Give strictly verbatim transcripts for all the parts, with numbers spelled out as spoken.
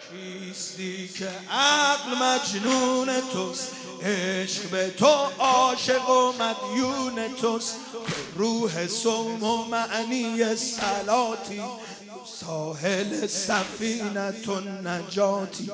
کیستی که عقل مجنون توست، عشق به تو عاشق و مدیون توست. روح صوم و معنی صلاتی، ساحل سفینتون نجاتی،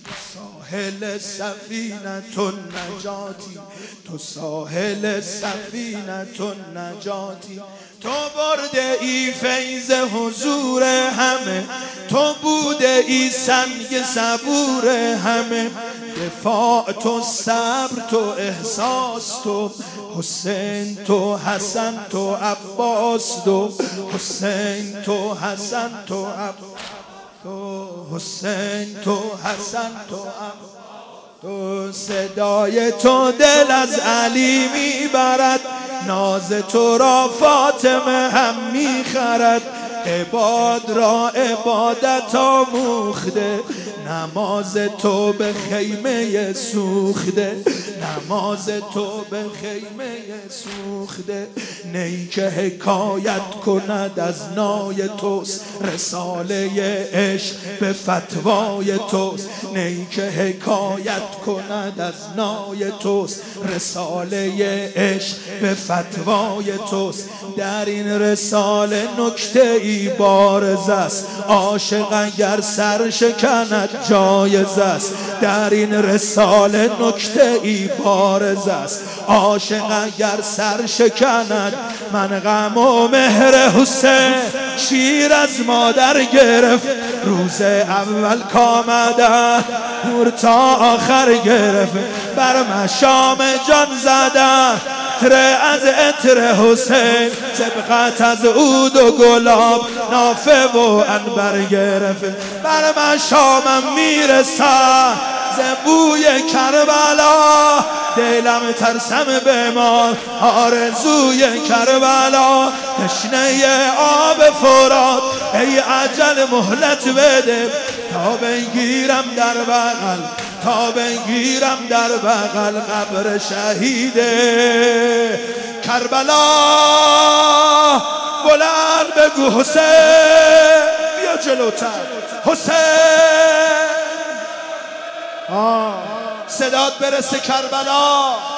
ساحل سفینتون نجاتی، تو ساحل سفینتون نجاتی. تو برده ای فیض حضور همه، تو بوده ای سنگ صبور همه. دفاع تو، صبر تو، احساس تو، حسین تو، حسن تو، عباس تو، حسین تو، حسن تو، عباس تو، حسین تو، حسن تو، عباس تو. صدای تو دل از علی میبرد، ناز تو را فاطمه هم میخرد. عباد را عبادت آموخته، نماز تو به خیمه سوخته، نماز تو به خیمه سوخته. نی که حکایت کند از نای توست، رساله عشق به فتوای توست. نی که حکایت کند از نای توست، رساله عشق به فتوای توست. در این رساله نکته ای بارز است، عاشق اگر سر شکند جایز است. در این رساله نکته ای بارز است، عاشق اگر سر شکند. من غم و مهر حسین شیر از مادر گرفت، روز اول کامدن نور تا آخر گرفت. بر مشام جان زدن عطر از عطر حسین، سبقت از عود و گلاب نافه و عنبر گرفت. بر مشامم میرسد ز بوی کربلا، دلم ترسم بمال آرزوی کربلا. تشنه آب فرات ای اجل مهلت بده، تا بگیرم در بغل، تا بگیرم در بغل قبر شهیده کربلا. بلند بگو حسین، بیا جلوتر حسین. آه صدات برسه کربلا.